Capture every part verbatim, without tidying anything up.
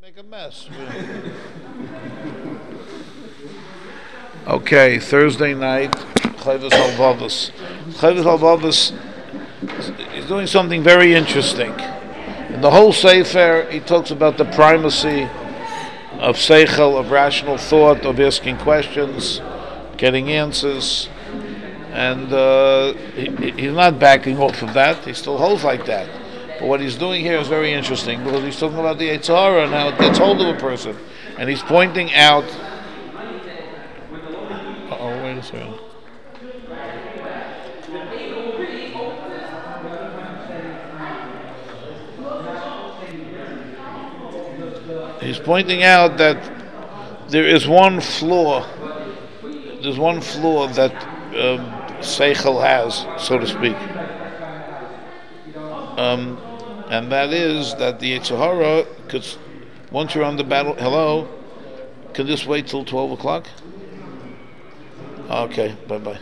Make a mess. Okay, Thursday night, Chovos Halvavos. Chovos Halvavos is doing something very interesting. In the whole Sefer, he talks about the primacy of seichel, of rational thought, of asking questions, getting answers, and uh, he, he's not backing off of that. He still holds like that. But what he's doing here is very interesting because he's talking about the Yetzer Hara and how it gets hold of a person, and he's pointing out. Oh, wait a second. He's pointing out that there is one flaw. There's one flaw that um, Seichel has, so to speak, um, and that is that the Yetzer Hara, because once you're on the battle, hello, can this wait till twelve o'clock? Okay, bye bye.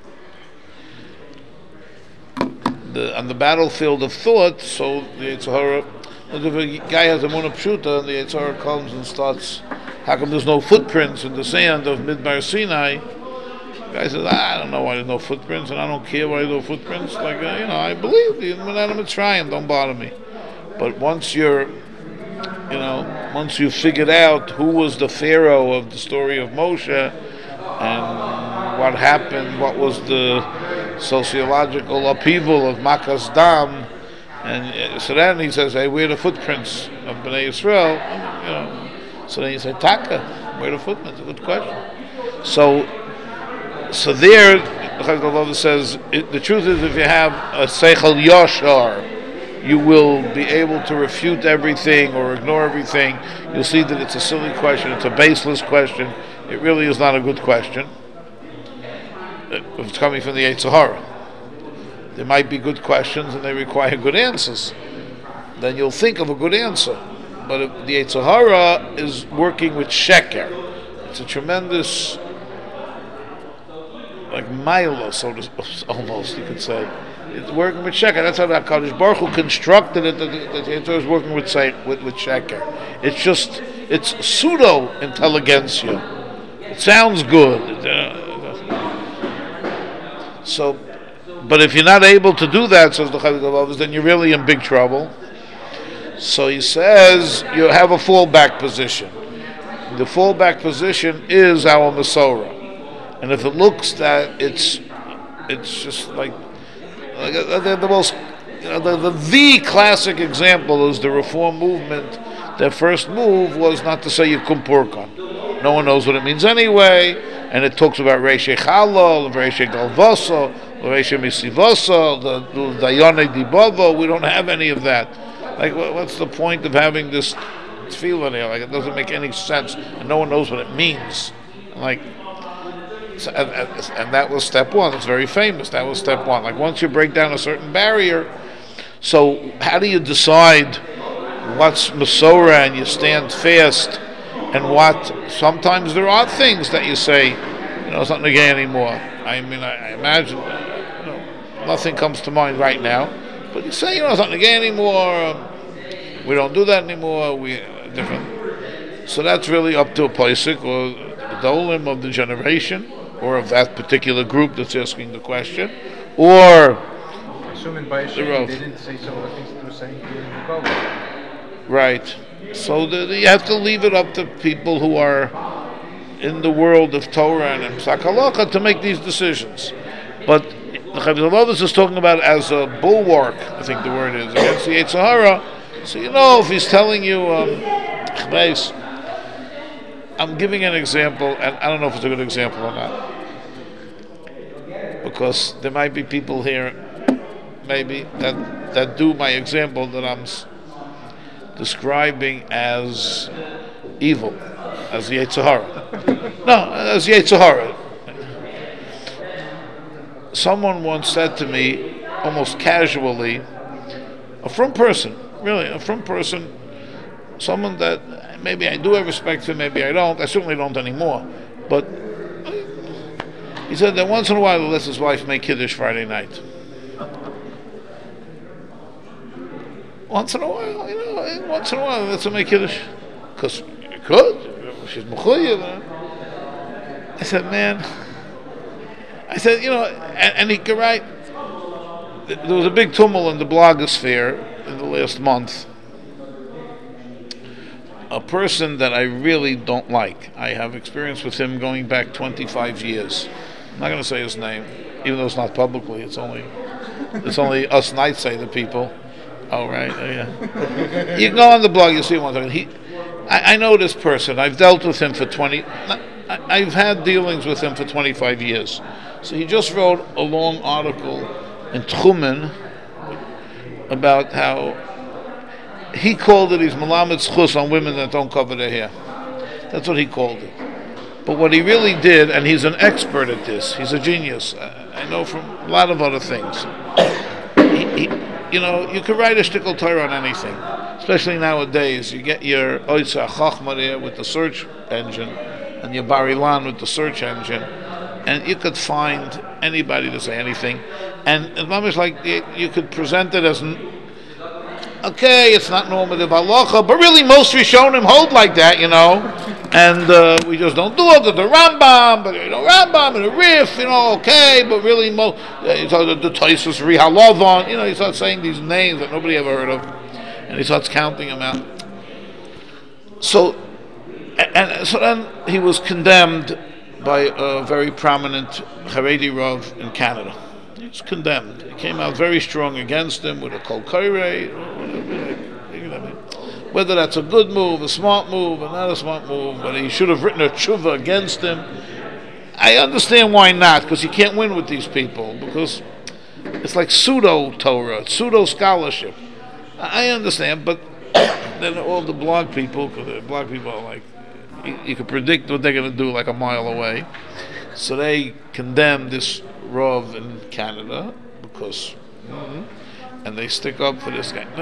The, on the battlefield of thought, so the Yetzer Hara, if a guy has a Muna Pshuta and the Yetzer Hara comes and starts, how come there's no footprints in the sand of Midbar Sinai? The guy says, I don't know why there's no footprints, and I don't care why there's no footprints. Like, uh, you know, I believe the Mitzrayim, don't bother me. But once you're, you know, once you've figured out who was the Pharaoh of the story of Moshe, and what happened, what was the sociological upheaval of Makas Dam, and so then he says, hey, where are the footprints of Bnei Yisrael? You know, so then you say, Taka, where are the footprints? A good question. So, so there, the Chazal says, it, the truth is, if you have a Seichel Yashar, you will be able to refute everything or ignore everything. You'll see that it's a silly question, it's a baseless question. It really is not a good question. If it's coming from the Yetzer Hara. There might be good questions and they require good answers. Then you'll think of a good answer. But if the Yetzer Hara is working with sheker, it's a tremendous, like milo, so to, almost you could say. It's working with sheker. That's how the HaKadosh Baruch Hu constructed it. That the Yetzer Hara is working with with, with sheker. It's just it's pseudo intelligentsia. It sounds good. So. But if you're not able to do that, says the Chazal, then you're really in big trouble. So he says you have a fallback position. The fallback position is our Masorah, and if it looks that it's it's just like, like the, the most you know, the, the the classic example is the Reform movement. Their first move was not to say Yikum Purkan. No one knows what it means anyway, and it talks about Reishei Chalol, Reishei Galvoso, Reishei Misivoso, the Dayone Dibovo. We don't have any of that. Like, what's the point of having this feeling here? Like, it doesn't make any sense, and no one knows what it means. Like, and, and, and that was step one. It's very famous. That was step one. Like, once you break down a certain barrier, so how do you decide what's Masorah and you stand fast? And what, sometimes there are things that you say, you know, it's not nagay anymore. I mean, I, I imagine, you know, nothing comes to mind right now, but you say, you know, it's not nagay anymore, we don't do that anymore, we, uh, different. So that's really up to a Pesach, or the Dolim of the generation, or of that particular group that's asking the question, or assuming by Hashem, they didn't say some of the things that they were saying during the COVID. Right. So the, the, you have to leave it up to people who are in the world of Torah and Psak Halacha to make these decisions. But the Chovos is talking about as a bulwark, I think the word is, against the Yetzer Hara. So you know, if he's telling you, um, I'm giving an example, and I don't know if it's a good example or not, because there might be people here, maybe that that do my example that I'm describing as evil, as the Yetzer Hara. No, as Yetzer Hara. Someone once said to me, almost casually, a from person, really, a from person, someone that maybe I do have respect for, maybe I don't, I certainly don't anymore, but he said that once in a while he lets his wife make Kiddush Friday night. Once in a while, you know, once in a while, let's make Kiddush. because you could. She's mechuyev. I said, man. I said, you know, and, and he could write. There was a big tumult in the blogosphere in the last month. A person that I really don't like. I have experience with him going back twenty-five years. I'm not going to say his name, even though it's not publicly. It's only, it's only us night say the people. Oh right, oh, yeah. You can go on the blog. You'll see one thing. He, I, I know this person. I've dealt with him for twenty. I, I've had dealings with him for twenty-five years. So he just wrote a long article in Tchumen about how he called it he's Malamed Schus on women that don't cover their hair. That's what he called it. But what he really did, and he's an expert at this, he's a genius. I know from a lot of other things. He, he, you know, you can write a shtickle Torah on anything, especially nowadays. You get your Oitza Chachma there with the search engine, and your Bar Ilan with the search engine, and you could find anybody to say anything. And it's almost like you, you could present it as, okay, it's not normative halacha, but really most Rishonim hold like that, you know, and uh, we just don't do it. The Rambam, but you know, Rambam and the Rif, you know, okay, but really most, uh, you know, the, the Tosfos Rihalovon, you know, he starts saying these names that nobody ever heard of, and he starts counting them out. So, and, and so then he was condemned by a very prominent Haredi Rav in Canada. He was condemned. He came out very strong against him with a kol kairei. Whether that's a good move, a smart move, or not a smart move, whether he should have written a tshuva against him, I understand why not, because you can't win with these people, because it's like pseudo-Torah, pseudo-scholarship. I understand, but then all the blog people, because the blog people are like, you, you can predict what they're going to do like a mile away. So they condemn this Rav in Canada because, mm-hmm, and they stick up for this guy.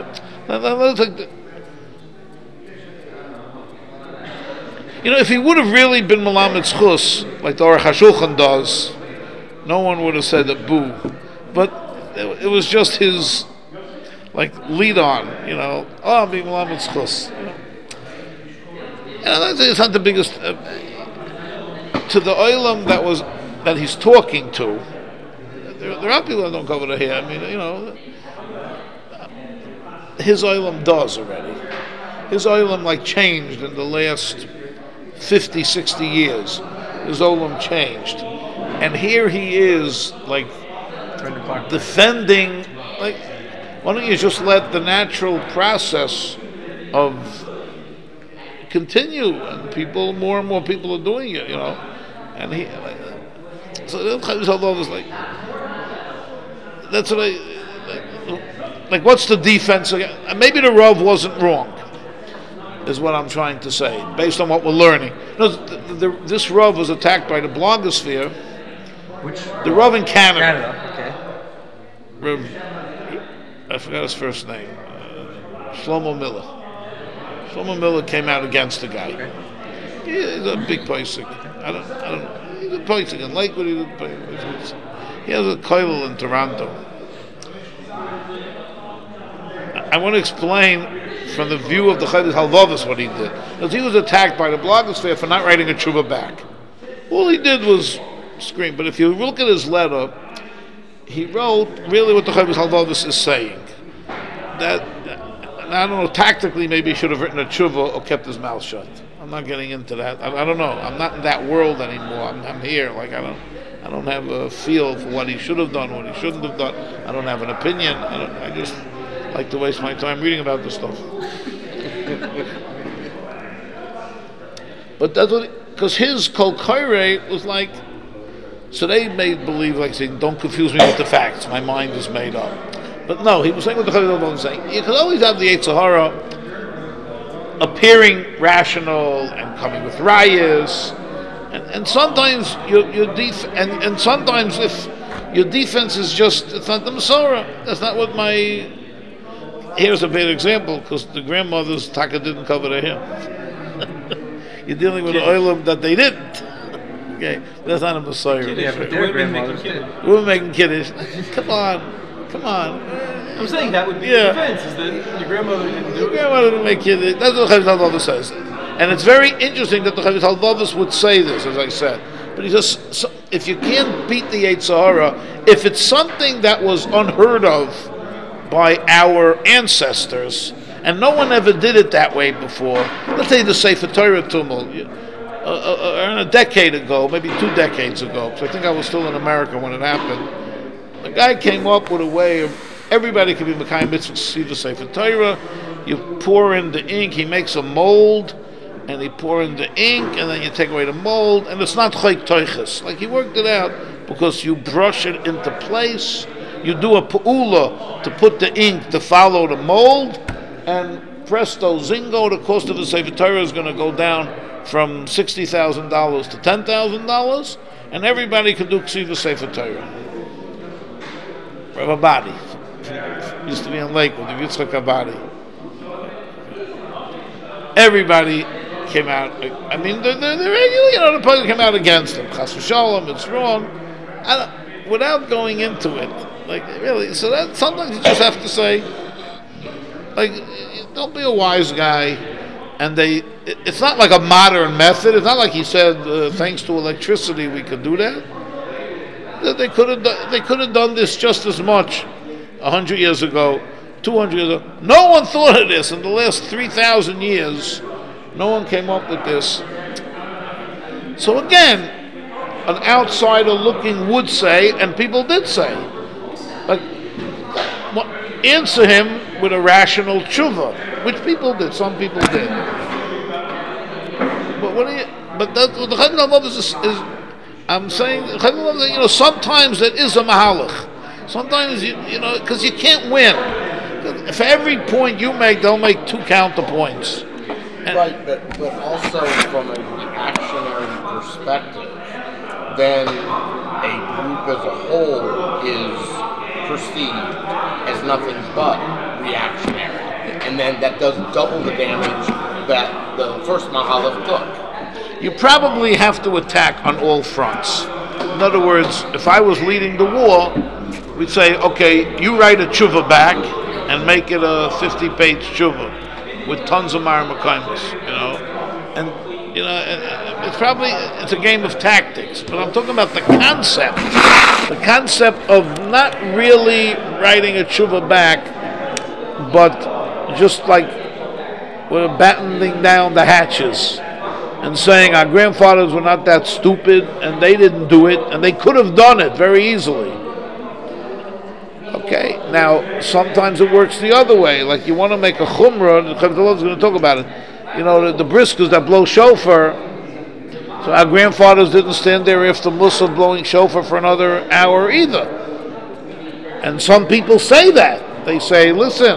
You know, if he would have really been Malamed Schus, like the Aruch HaShulchan does, no one would have said a boo. But it, it was just his, like, lead on, you know, oh, I'm being Malamed Schus. You know? And it's not the biggest, uh, to the oilam that was, that he's talking to, there, there are people that don't cover the hair. I mean, you know, his oilam does already. His oilam, like, changed in the last fifty, sixty years. His oilam changed. And here he is, like, defending, like, why don't you just let the natural process of continue, and people, more and more people are doing it, you know. And he, like, so was like, that's what I, like, like, what's the defense again? And maybe the Rav wasn't wrong, is what I'm trying to say, based on what we're learning. No, the, the, this Rav was attacked by the blogosphere. Which? The Rav in Canada. Canada, okay. Rav, I forgot his first name. Uh, Shlomo Miller. Shlomo Miller came out against the guy. Okay. He's a big Pesach. I don't, I don't know. He's a Pesach in Lakewood. He, he has a kollel in Toronto. I, I want to explain from the view of the Cheder Halvavis what he did. Because he was attacked by the blogosphere for not writing a tshuva back. All he did was scream. But if you look at his letter, he wrote really what the Cheder Halvavis is saying. That, I don't know, tactically maybe he should have written a tshuva or kept his mouth shut. I'm not getting into that. I, I don't know. I'm not in that world anymore. I'm, I'm here. Like I don't, I don't have a feel for what he should have done, what he shouldn't have done. I don't have an opinion. I, don't, I just like to waste my time reading about this stuff. But that's what, because his kol kairei was like, so they made believe, like saying, don't confuse me with the facts. My mind is made up. But no, he was saying what the Cheder was saying. You can always have the Yetzer Hara appearing rational and coming with rayas, and and sometimes your your def- and and sometimes if your defense is just, it's not the Masorah. That's not what my. Here's a bad example, because the grandmother's taka didn't cover their hair. You're dealing with an oilam that they didn't. Okay, that's not a Masorah. Yeah, but they're grandmothers too. We're making kiddush. Come on. Come on. I'm saying that would be yeah. the defense, is that your grandmother didn't do your it. grandmother didn't make kiddush. That's what Cheder Halvavis says. And it's very interesting that the Chovos HaLevavos would say this, as I said. But he says, so if you can't beat the Yetzer Hara, if it's something that was unheard of by our ancestors, and no one ever did it that way before, let's say the Sefer Torah tumult, uh, uh, a decade ago, maybe two decades ago, because I think I was still in America when it happened, a guy came up with a way of everybody could be Mekayim Mitzvah, see the Sefer Torah, you pour in the ink, he makes a mold, and he pour in the ink, and then you take away the mold, and it's not choik toiches. Like he worked it out because you brush it into place, you do a pu'ula to put the ink to follow the mold, and presto zingo, the cost of the Sefer Torah is going to go down from sixty thousand dollars to ten thousand dollars, and everybody can do Ksiva Sefer Torah. Rav Abadi used to be in Lakewood, the Yitzchak Abadi. Everybody came out. I mean, they're, they're, they're regular, you know, the public came out against them. Chas v'shalom, it's wrong. I don't, without going into it, like really. So that sometimes you just have to say, like, don't be a wise guy. And they, it, it's not like a modern method. It's not like he said, uh, thanks to electricity, we could do that. They could have, they could have done this just as much a hundred years ago, two hundred years ago. No one thought of this in the last three thousand years. No one came up with this. So again, an outsider looking would say, and people did say, like, well, answer him with a rational tshuva, which people did. Some people did. But what do you? But that, the Chovos HaLevavos is, is, I'm saying, you know, sometimes there is a mahalach. Sometimes you, you know, because you can't win. For every point you make, they'll make two counterpoints. And right, but, but also from a reactionary perspective, then a group as a whole is perceived as nothing but reactionary. And then that does double the damage that the first Mahalach took. You probably have to attack on all fronts. In other words, if I was leading the war, we'd say, okay, you write a tshuva back and make it a fifty-page tshuva with tons of Mar Mekaymis, you know, and you know, it's probably it's a game of tactics. But I'm talking about the concept, the concept of not really writing a tshuva back, but just like we're battening down the hatches and saying our grandfathers were not that stupid and they didn't do it, and they could have done it very easily. Okay, now sometimes it works the other way. Like you want to make a chumrah, the Chovos HaLevavos is going to talk about it. You know, the, the briskers that blow shofar. So our grandfathers didn't stand there after Musa blowing shofar for another hour either. And some people say that. They say, listen,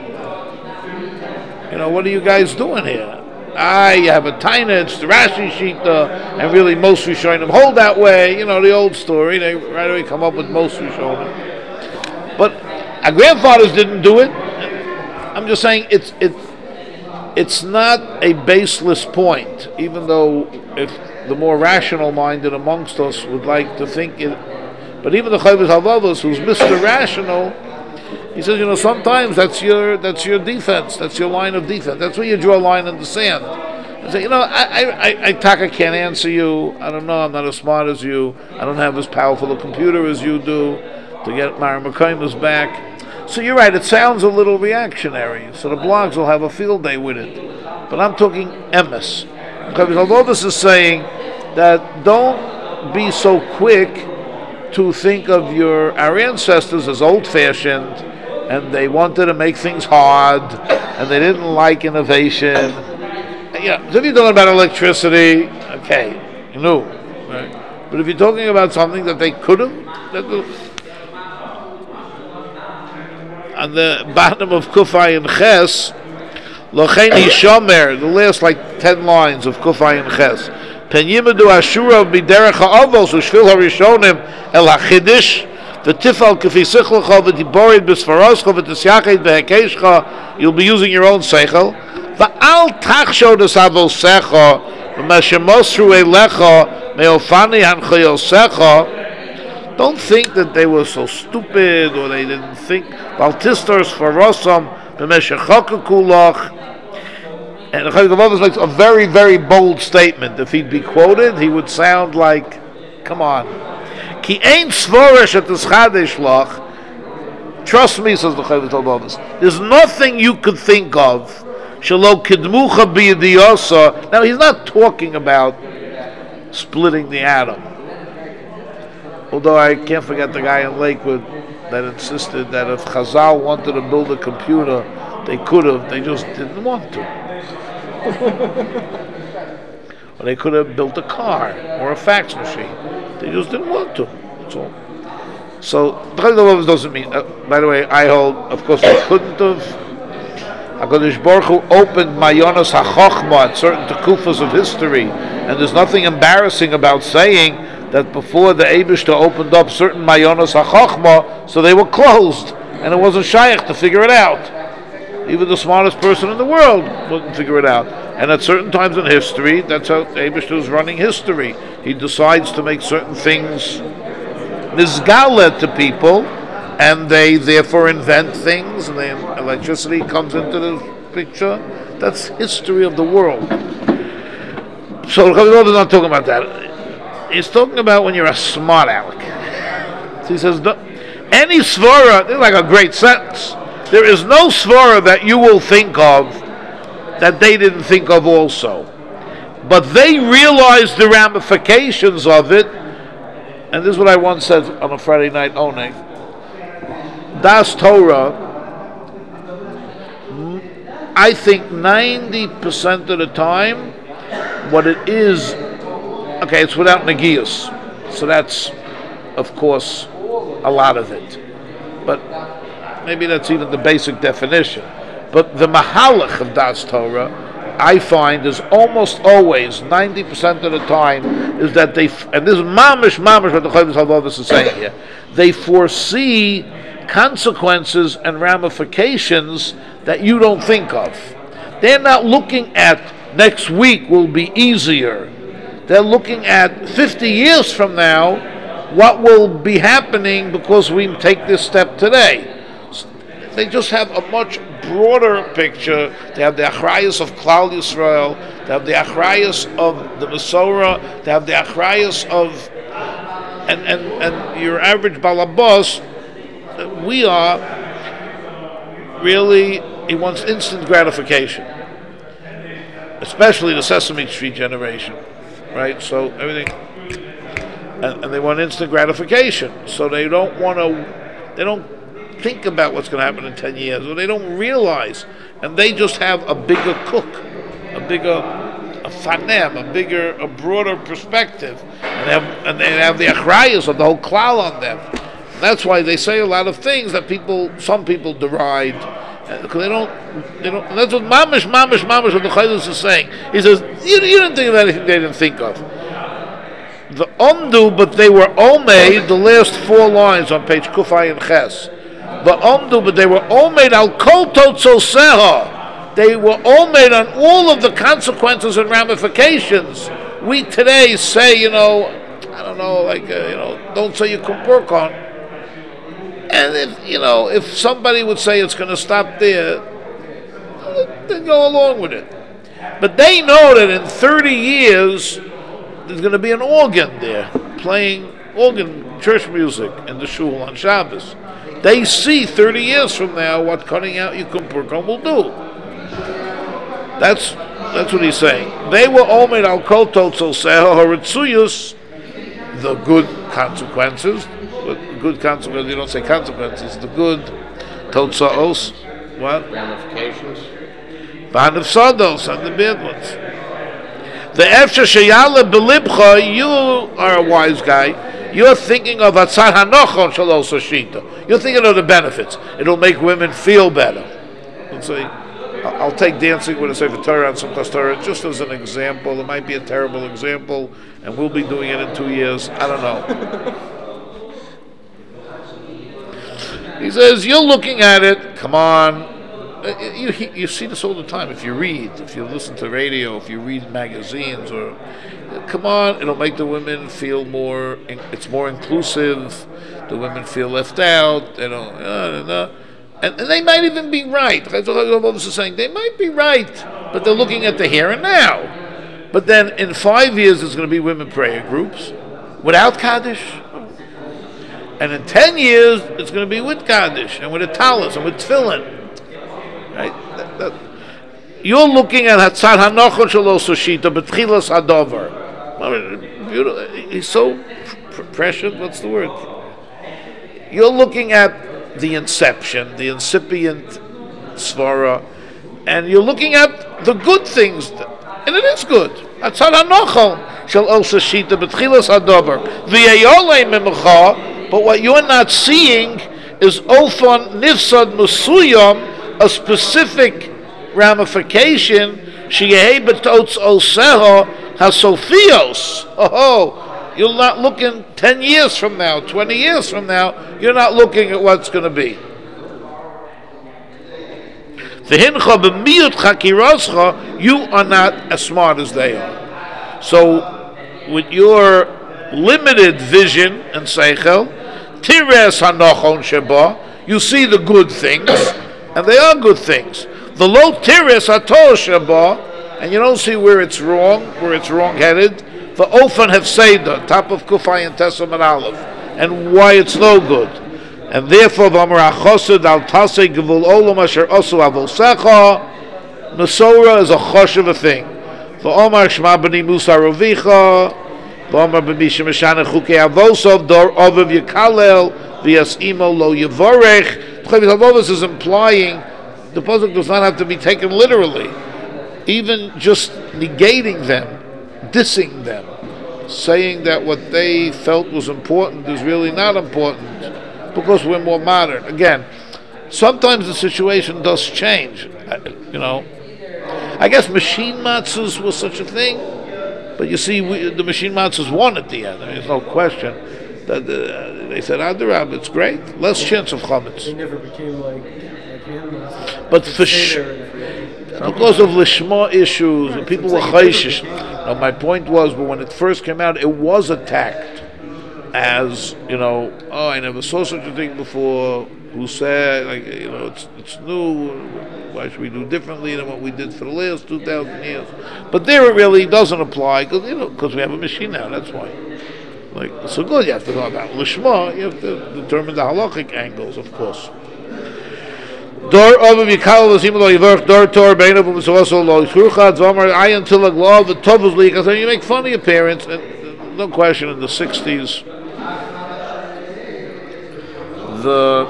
you know, what are you guys doing here? Ah, you have a taina, it's the Rashi Shita, and really most Rishonim hold that way. You know, the old story. They right away come up with most Rishonim. But our grandfathers didn't do it. I'm just saying it's it. It's not a baseless point, even though if the more rational-minded amongst us would like to think it. But even the Chovos HaLevavos, who's Mister Rational, he says, you know, sometimes that's your that's your defense, that's your line of defense. That's where you draw a line in the sand. And say, you know, I, I, I, I Taka can't answer you. I don't know. I'm not as smart as you. I don't have as powerful a computer as you do to get Mar Mekaymis back. So you're right, it sounds a little reactionary. So the blogs will have a field day with it. But I'm talking emes. Because although this is saying that don't be so quick to think of your our ancestors as old-fashioned, and they wanted to make things hard, and they didn't like innovation. Yeah, so if you're talking about electricity, okay, you know. Right? But if you're talking about something that they could have, that on the bottom of Kufay and Ches, Locheni Shomer, the last like ten lines of Kufay and Ches. Pen Yimadu Ashura Biderech HaAvos Ushvil HaRishonim El HaChidish V'Tifal K'fi Sichlecha V'Tiborid B'Sfaroscha V'Tisyachet V'Hekeshcha. You'll be using your own seichel. V'Al Tachsho Desavosecha V'Meshemosru Elecha Meofani Hanchayosecha. Don't think that they were so stupid or they didn't think. Baltistors Farosam B'Meshechoka Kulach And the Chayv Lubavitch makes a very, very bold statement. If he'd be quoted, he would sound like, come on. Ki ein svorish at this chadesh lach. Trust me, says the Chayv Lubavitch. There's nothing you could think of. Shelo kidmucha biyadiyasa. Now he's not talking about splitting the atom. Although I can't forget the guy in Lakewood that insisted that if Chazal wanted to build a computer, they could have, they just didn't want to. Or they could have built a car or a fax machine. They just didn't want to. That's all. So, Chayv doesn't mean, uh, by the way, I hold, of course, we couldn't have. HaKadosh Baruch Hu opened Mayonos HaChochma at certain tekufas of history, and there's nothing embarrassing about saying that before the Eibishter opened up certain Mayonos HaChochma, so they were closed, and it wasn't shaykh to figure it out. Even the smartest person in the world wouldn't figure it out. And at certain times in history, that's how the Eibishter is running history. He decides to make certain things nizgala to people, and they therefore invent things, and then electricity comes into the picture. That's history of the world. So the Chayv is not talking about that. He's talking about when you're a smart aleck. So he says, any svara, this is like a great sentence. There is no svara that you will think of that they didn't think of also. But they realized the ramifications of it, and this is what I once said on a Friday night oneg. Das Torah, I think ninety percent of the time, what it is, okay, it's without Nagias. So that's, of course, a lot of it. But maybe that's even the basic definition. But the Mahalach of Das Torah, I find, is almost always, ninety percent of the time, is that they, and this is mamish, mamish what the Chayv Lubavitch is saying here, they foresee consequences and ramifications that you don't think of. They're not looking at next week will be easier. They're looking at fifty years from now, what will be happening because we take this step today. They just have a much broader picture. They have the achrayus of Klal Yisrael. They have the achrayus of the Masorah. They have the achrayus of, and, and, and your average balabos. We are really, he wants instant gratification, especially the Sesame Street generation, right? So everything, and, and they want instant gratification. So they don't want to, they don't think about what's going to happen in ten years, or they don't realize, and they just have a bigger cook, a bigger, a fanem, a bigger, a broader perspective, and they have, and they have the achrayus of the whole klal on them. That's why they say a lot of things that people, some people deride, because they don't, they don't. And that's what mamish, mamish, mamish, what the Chaydos is saying. He says, you, you didn't think of anything they didn't think of. The omdu, but they were omeid. The last four lines on page Kufay and Ches. The omdu, but they were omeid al kol totzoseha. They were omeid on all of the consequences and ramifications. We today say, you know, I don't know, like uh, you know, don't say you can work on. And if, you know, if somebody would say it's going to stop there, then go along with it. But they know that in thirty years, there's going to be an organ there, playing organ, church music in the shul on Shabbos. They see thirty years from now what cutting out Yom Kippur will do. That's that's what he's saying. They were omed al kol totzoseh haritzuyus, the good consequences. But good consequences, you don't say consequences, the good totzaos, what? Ramifications. V'hanefsados, and the bad ones. The efshe sheyala belibcha, you are a wise guy, you're thinking of atzar hanochon shalos shita. You're thinking of the benefits. It'll make women feel better. Let's say, I'll take dancing with a Sefer Torah and some Torah just as an example. It might be a terrible example, and we'll be doing it in two years. I don't know. He says, you're looking at it, come on. You, you, you see this all the time. If you read, if you listen to radio, if you read magazines, or come on, it'll make the women feel more, it's more inclusive. The women feel left out. They don't, uh, uh, and, and they might even be right. Is saying they might be right, but they're looking at the here and now. But then in five years, there's going to be women prayer groups without Kaddish. And in ten years, it's going to be with Kaddish and with a talus and with tefillin. Right? That, that, you're looking at Hatzad Hanochot Shelo Soshita B'tchilas Hadover. Beautiful. He's so pr- precious. What's the word? You're looking at the inception, the incipient svara, and you're looking at the good things, and it is good. Hatzad Hanochot Shelo Soshita B'tchilas Hadover. V'yayolei Mimcha. But what you're not seeing is Ofan Nifsad Musuyam, a specific ramification. Sheyehei b'totz oseho hasophios. Oh, you're not looking ten years from now, twenty years from now. You're not looking at what's going to be. V'hincha b'miyut chakiroscha, you are not as smart as they are. So, with your limited vision and seichel, tires hanochon sheba, you see the good things, and they are good things. The low tires hatol sheba, and you don't see where it's wrong, where it's wrong-headed. The ofan hefseda, top of kufay and tesam and aleph, and why it's no good. And therefore, v'amar achosed al tasei gevul olam asher osu avosecha, Mesorah is a chosh of a thing. V'omar shma b'ni musa rovicha, V'omar b'misha meshana chukei avosov dor ovav yikalel v'yasimo lo yivorech. This is implying the pasuk does not have to be taken literally. Even just negating them, dissing them, saying that what they felt was important is really not important because we're more modern. Again, sometimes the situation does change. You know, I guess machine matzahs was such a thing. But you see, we, the machine matzahs won at the end. I mean, there's no question. That uh, they said, Adarab, it's great. Less chance of chametz. They never became like, like him. But for sh- because of lishma issues, and people were chayshish. Now, my point was, but when it first came out, it was attacked as, you know, oh, I never saw such a thing before. Who said, like, you know, it's it's new. Why should we do differently than what we did for the last two thousand years? But there it really doesn't apply because you know because we have a machine now. That's why. Like so good, you have to know about lishma. You have to determine the halachic angles, of course. Dor over mikal v'sim lo yivorch dor tor beinav v'misoso lo yishurchad v'amar ayin tilag lo v'tovuz liik. So you make fun of your parents, and no question in the sixties. The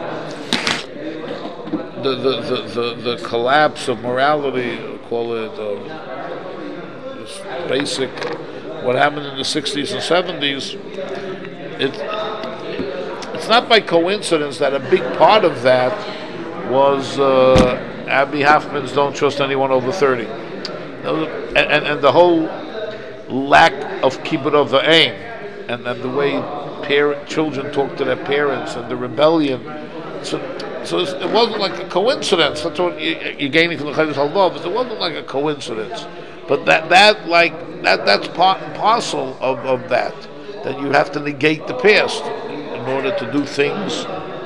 The, the, the, the, the collapse of morality, call it uh, just basic, what happened in the sixties and seventies, it, it's not by coincidence that a big part of that was uh, Abby Hoffman's Don't Trust Anyone Over thirty. And, and, and the whole lack of kibbut of the aim, and, and the way parent, children talk to their parents, and the rebellion. So, So it wasn't like a coincidence. That's what you're gaining from the Chayvus Halvav. It wasn't like a coincidence, but that that like that that's part and parcel of, of that. That you have to negate the past in order to do things.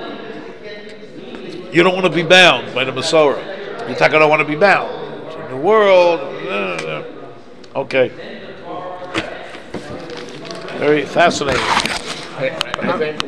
You don't want to be bound by the Masorah. You talk, I don't want to be bound. It's in the world. Okay. Very fascinating.